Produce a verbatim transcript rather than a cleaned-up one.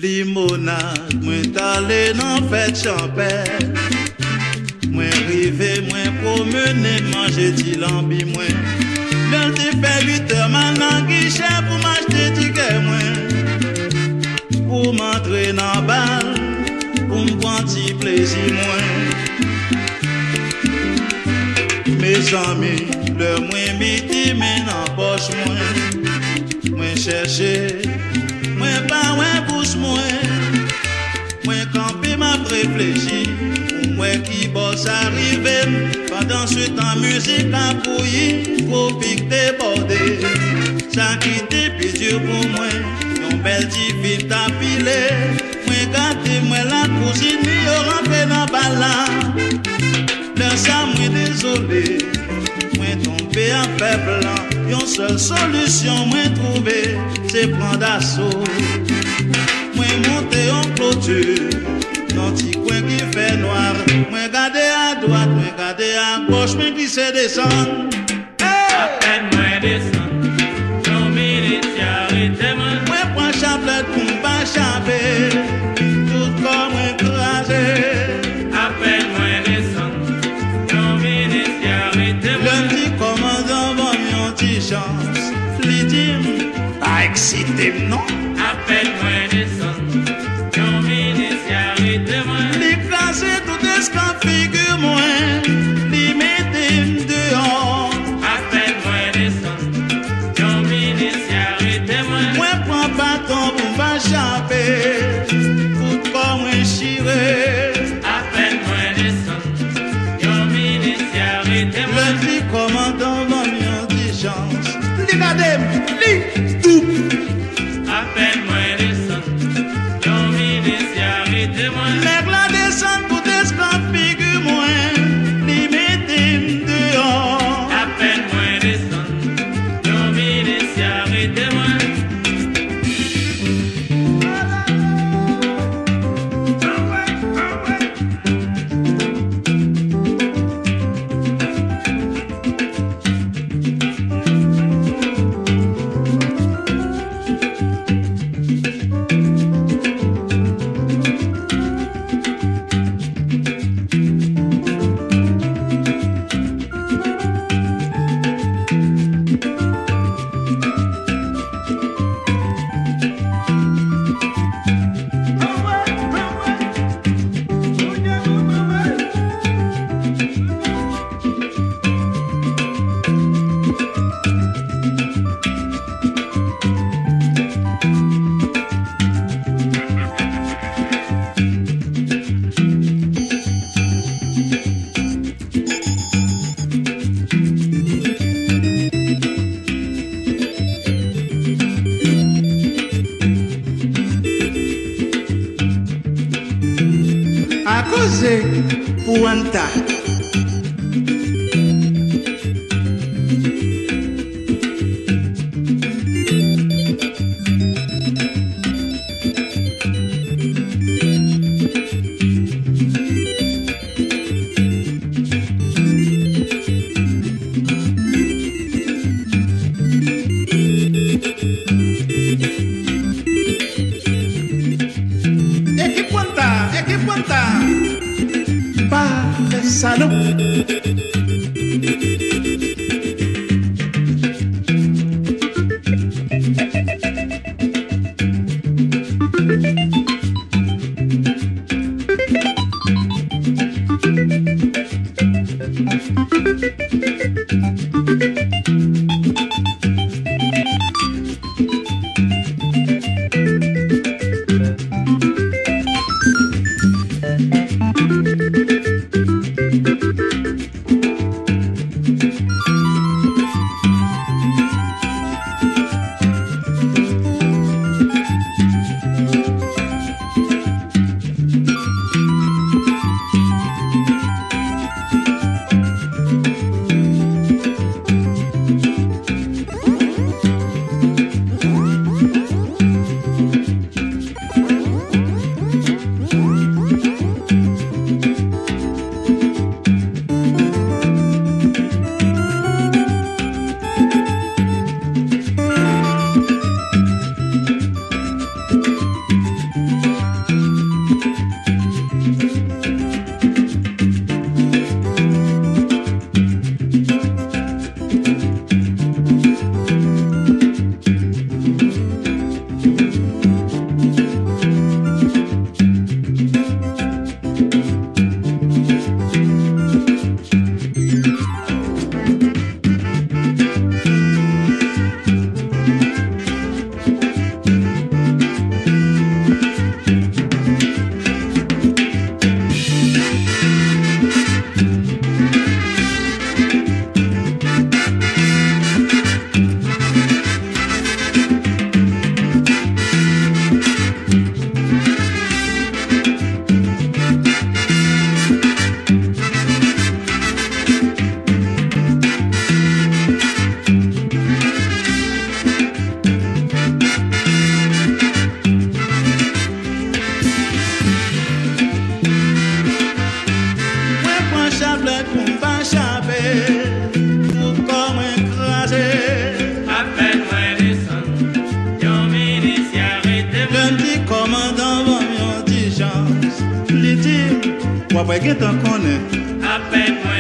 Limonade, moi t'allé dans fête champêtre. Moi rivé, moi promener, manger ti lambi moi. L'heure te fait huit heures, maintenant guichet pour m'acheter ticket moi. Pour m'entrer dans balle, pour m'prendre ti plaisir moi. Mes amis, le moins midi, mais dans poche moi. Moi chercher, moi pas moi bouche moi. Moi camper m'a réfléchi. Moi qui bosse arrivé. Pendant ce temps musique a bouilli. Faut pique débordé. Ça qui était plus dur pour moi. Une belle divine t'a pilé. Moi gâté moi la cousine. Yo rentré dans bala. Dans ça moi désolé. Moi tombé en fait blanc. Yon seule solution moi trouvé. C'est prendre d'assaut. Moi monter en clôture. Dans petit coin qui fait noir. Moi garder à droite, moi garder à gauche, moi glisser descendre. À peine moi descendre. Non minute arrêtez moi. Moi prends chapelet pour m'pas chaper. Tout corps moi écrasé. À peine moi descendre. Non minute arrêtez moi. Le petit commandant va m'y anti chance. Li dit pas excité non. À peine moi descendre. Non minute arrêtez moi. L'écrasé tout escamp figure moi. Li mette dehors. À peine moi descendre. Non minute arrêtez moi. Moi prends bâton pour m'échapper. Tout corps moi chiré. À peine moi descendre. Non minute arrêtez moi. Le petit commandant va m'y anti chance. Li gade li tout. À peine moi descendre. Non minute arrêtez moi. Lève la descente pour descamp figure moi. Li mette dehors. À peine moi descendre. Non minute arrêtez moi. À cause pour un tas. Équipe Wanta, équipe Wanta. Pas de salaud. Moi, pas qu'un t'en connaît. Appelle-moi